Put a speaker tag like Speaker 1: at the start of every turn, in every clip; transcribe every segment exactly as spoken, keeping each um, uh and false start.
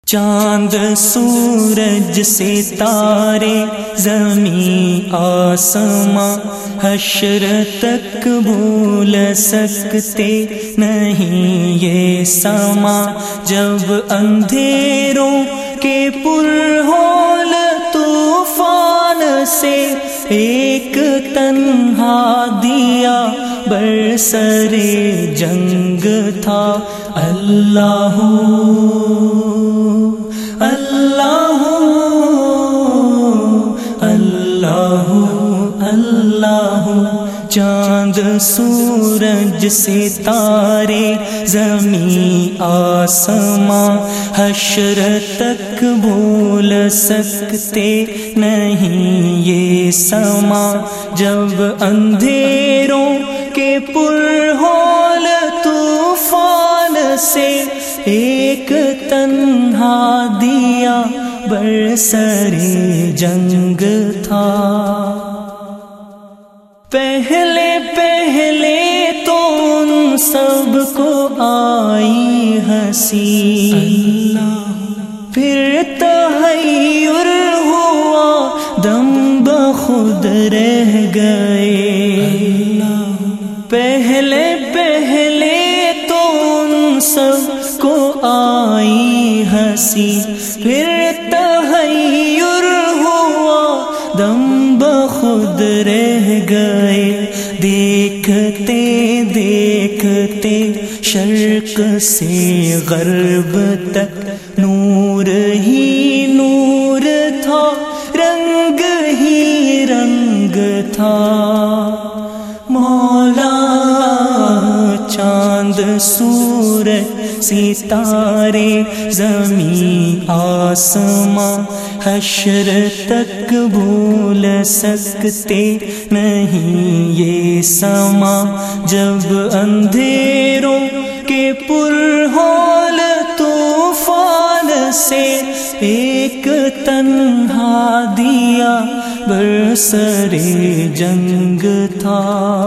Speaker 1: چاند سورج ستارے زمین آسماں حشر تک بھول سکتے نہیں یہ سما، جب اندھیروں کے پرہول طوفان سے ایک تنہا دیا برسر جنگ تھا۔ اللہ اللہ اللہ اللہ، چاند سورج ستارے زمین آسماں حشر تک بھول سکتے نہیں یہ سما، جب اندھیروں کے پرہول طوفان سے ایک تنہا دیا برسر جنگ تھا۔ پہلے پہلے تو ان سب کو آئی ہنسی، پھر تحیر ہوا دم بخود رہ گئے۔ پہلے پہلے تو ان سب کو آئی ہنسی، پھر تحیر ہوا دم بخود رہ گئے۔ دیکھتے دیکھتے شرق سے غرب تک نور ہی نور تھا، رنگ ہی رنگ تھا۔ مولا چاند سورج ستارے زمین آسماں حشر تک بھول سکتے نہیں یہ سما، جب اندھیروں کے پرہول طوفان سے ایک تنہا دیا برسر جنگ تھا۔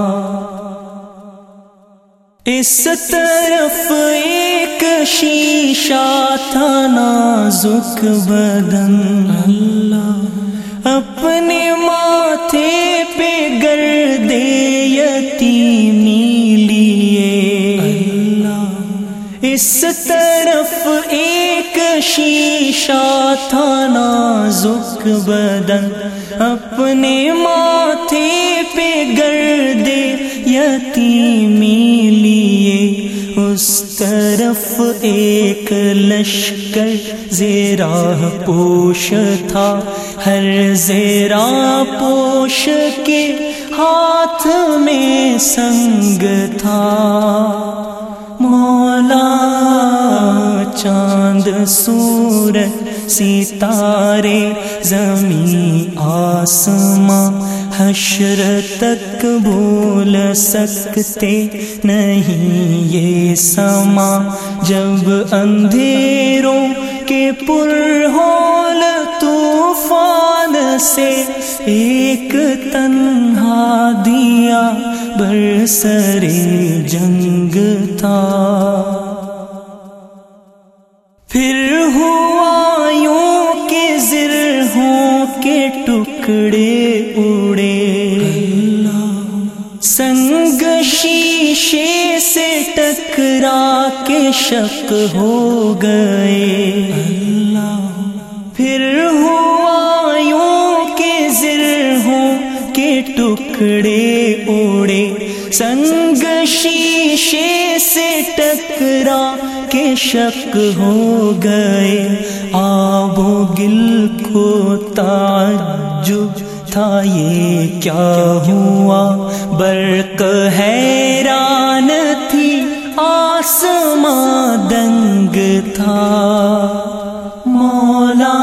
Speaker 1: اس طرف ایک شیشہ تھا نازک بدن، اللہ اپنے ماتھے پہ گرد یتیمی لیے۔ اس طرف ایک شیشہ تھا نازک بدن، اپنے ماتھے پہ گرد یتیمی لیے۔ اس طرف ایک لشکر زیرہ پوش تھا، ہر زیرہ پوش کے ہاتھ میں سنگ تھا۔ مولا چاند سورج ستارے زمین آسماں حشر تک بھول سکتے نہیں یہ سما، جب اندھیروں کے پرہول طوفان سے ایک تنہا دیا برسر جنگ تھا۔ پھر ہوا یوں کہ زرہوں کے ٹکڑے اڑے، سنگ شیشے سے ٹکرا کے شق ہو گئے۔ پھر ہوا یوں کہ زرہوں کے ٹکڑے اڑے، سنگ شیشے سے ٹکرا کے شق ہو گئے۔ آب و گل کو تعجب تھا یہ کیا ہوا، برق حیران تھی آسماں دنگ تھا۔ مولا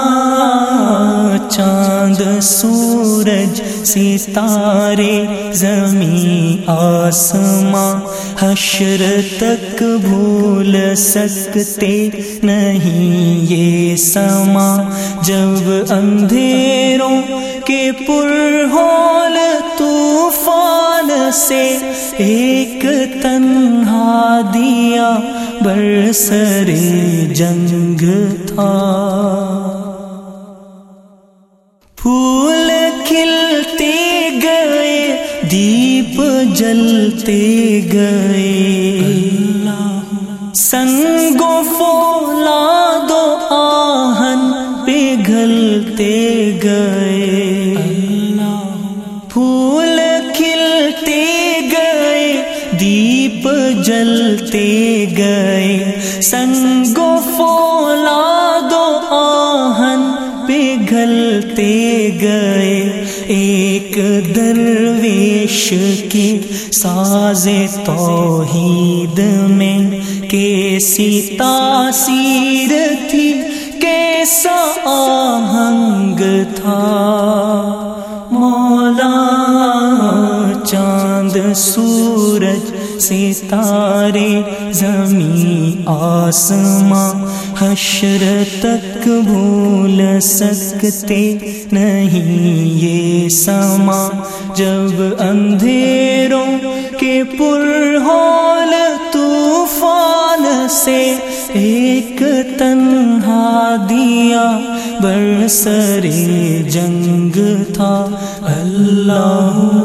Speaker 1: چاند سورج ستارے زمین آسماں حشر تک بھول سکتے نہیں یہ سما، جب اندھیروں کے پرہول طوفان سے ایک تنہا دیا برسر جنگ تھا۔ پھول کھلتے گئے دیپ جلتے گئے، سنگ و فولاد و آہن پگھلتے گئے، پھول کھلتے گئے دیپ جلتے گئے، سنگ و فولاد و آہن پگھلتے گئے۔ ایک درویش کی ساز توحید میں کیسی تاثیر تھی، کیسا آہنگ تھا۔ مولا چاند سورج ستارے زمین آسماں حشر تک بھول سکتے نہیں یہ سما، جب اندھیروں کے پر ہول طوفان سے ایک تنہا دیا برسر جنگ تھا۔ اللہ